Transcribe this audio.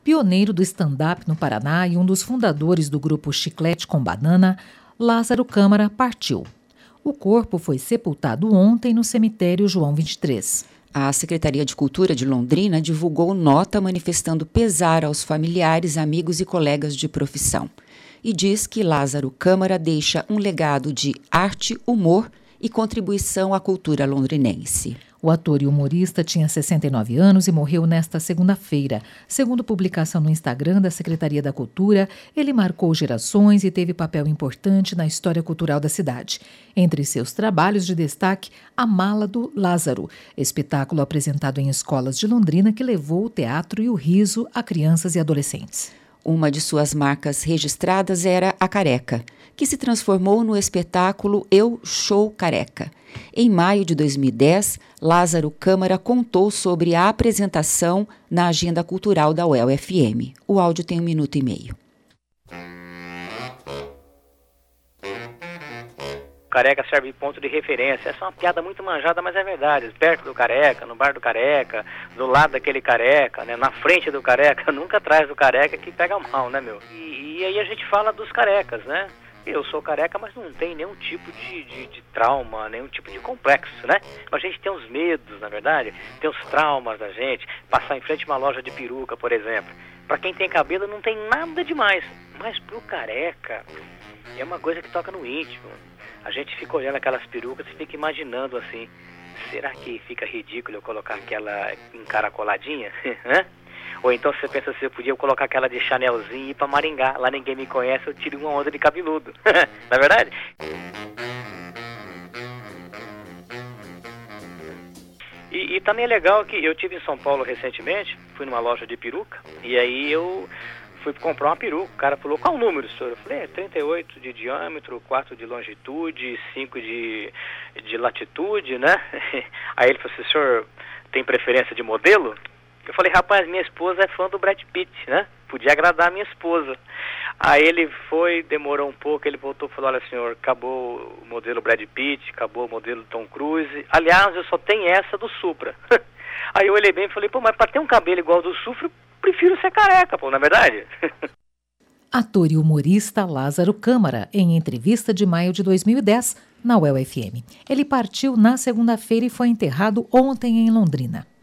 Pioneiro do stand-up no Paraná e um dos fundadores do grupo Chiclete com Banana, Lázaro Câmara partiu. O corpo foi sepultado ontem no cemitério João 23. A Secretaria de Cultura de Londrina divulgou nota manifestando pesar aos familiares, amigos e colegas de profissão. E diz que Lázaro Câmara deixa um legado de arte, humor e contribuição à cultura londrinense. O ator e humorista tinha 69 anos e morreu nesta segunda-feira. Segundo publicação no Instagram da Secretaria da Cultura, ele marcou gerações e teve papel importante na história cultural da cidade. Entre seus trabalhos de destaque, A Mala do Lázaro, espetáculo apresentado em escolas de Londrina que levou o teatro e o riso a crianças e adolescentes. Uma de suas marcas registradas era a careca, que se transformou no espetáculo Eu Show Careca. Em maio de 2010, Lázaro Câmara contou sobre a apresentação na agenda cultural da UEL-FM. O áudio tem 1 minuto e meio. Careca serve de ponto de referência. Essa é uma piada muito manjada, mas é verdade. Perto do Careca, no bar do Careca, do lado daquele Careca, né? Na frente do Careca, nunca atrás do Careca, que pega mal, né, meu? E aí a gente fala dos carecas, né? Eu sou careca, mas não tem nenhum tipo de trauma, nenhum tipo de complexo, né? A gente tem os medos, na verdade, tem os traumas da gente. Passar em frente a uma loja de peruca, por exemplo. Pra quem tem cabelo não tem nada demais, mas pro careca é uma coisa que toca no íntimo. A gente fica olhando aquelas perucas e fica imaginando assim, será que fica ridículo eu colocar aquela encaracoladinha? Ou então você pensa assim, eu podia colocar aquela de Chanelzinho e ir pra Maringá, lá ninguém me conhece, eu tiro uma onda de cabeludo. Não é verdade? E também é legal que eu estive em São Paulo recentemente, fui numa loja de peruca, e aí eu fui comprar uma peruca. O cara falou, qual o número, senhor? Eu falei, 38 de diâmetro, 4 de longitude, 5 de latitude, né? Aí ele falou assim, senhor tem preferência de modelo? Eu falei, rapaz, minha esposa é fã do Brad Pitt, né? Podia agradar a minha esposa. Aí ele foi, demorou um pouco, ele voltou e falou, olha senhor, acabou o modelo Brad Pitt, acabou o modelo Tom Cruise. Aliás, eu só tenho essa do Supra. Aí eu olhei bem e falei, pô, mas pra ter um cabelo igual ao do Supra, eu prefiro ser careca, pô, não é verdade? Ator e humorista Lázaro Câmara, em entrevista de maio de 2010, na UEL-FM. Ele partiu na segunda-feira e foi enterrado ontem em Londrina.